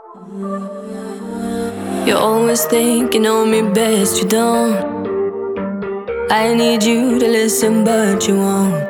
You always think you know me best, you don't. I need you to listen, but you won't.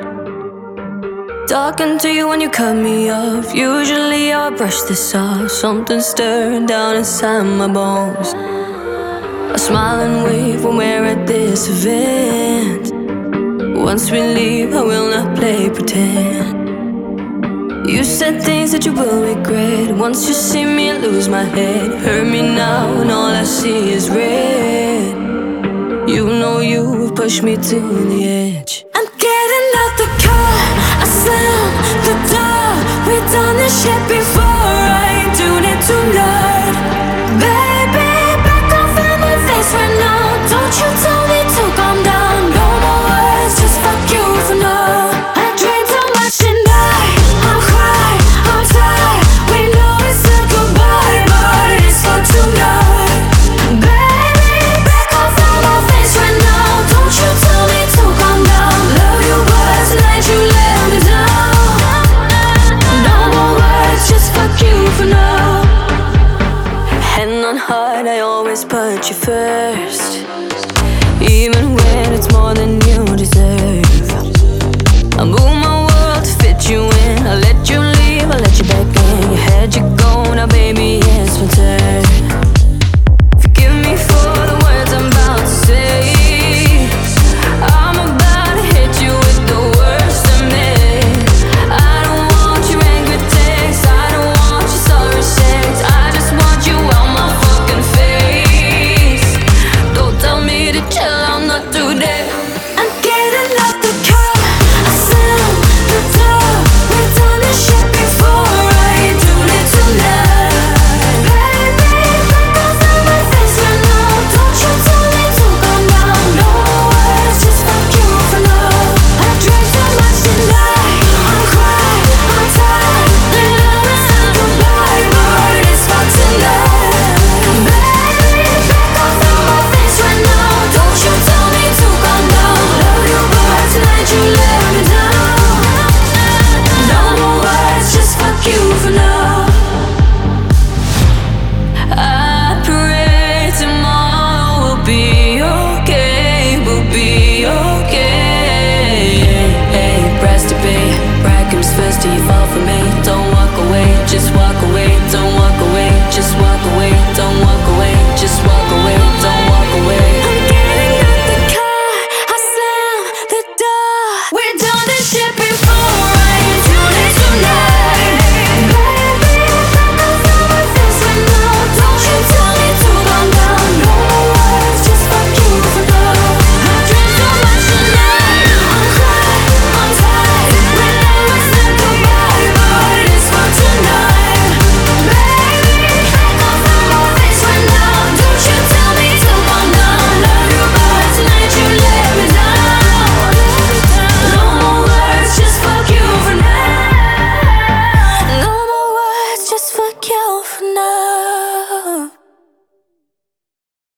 Talking to you when you cut me off. Usually I'll brush this off. Something stirring down inside my bones. I smile and wave when we're at this event. Once we leave, I will not play pretend. You said things that you will regret. Once you see me, I lose my head. Hurt me now, and all I see is red. You know you've pushed me to the edge. I'm getting out the car, I slam the door. We've done this shit before, I ain't doing it tonight. Baby, back off in my face right now. Don't you tell me to calm down. No more words, just fuck you for now. I drink too much tonight. I'm crying, I'm tired. We know we said goodbye, but it's for tonight. Baby, back off in my face right now. Don't you tell me to calm down. Love you, but tonight you let me down. No more words, just fuck you for now. Hand on heart, I always put you first, even when it's more than you deserve. I move my world to fit you in. I let you leave, I let you back in. You had you go, now baby, it's my turn. Forgive me for the words I'm about to say. I'm about to hit you with the worst of me. I don't want your angry texts, I don't want your sorry sex. I just want you out my fucking face. Don't tell me to chill, I'm not today. I'm getting out the car, I slam the door. We've done this shit before, I ain't doing it tonight. Baby, back off in my face right now. Don't you tell me to calm down. No more words, just fuck you for now. I drank too much tonight. I'm crying, I'm tired. We know we said goodbye, but it's for tonight. Baby, back off in my face right now. Don't you tell me to calm down. Love you, but tonight you let me down. No more words, just fuck you for now. I pray tomorrow will be okay, we'll be okay. Hey, press to pay, brackets first to your father.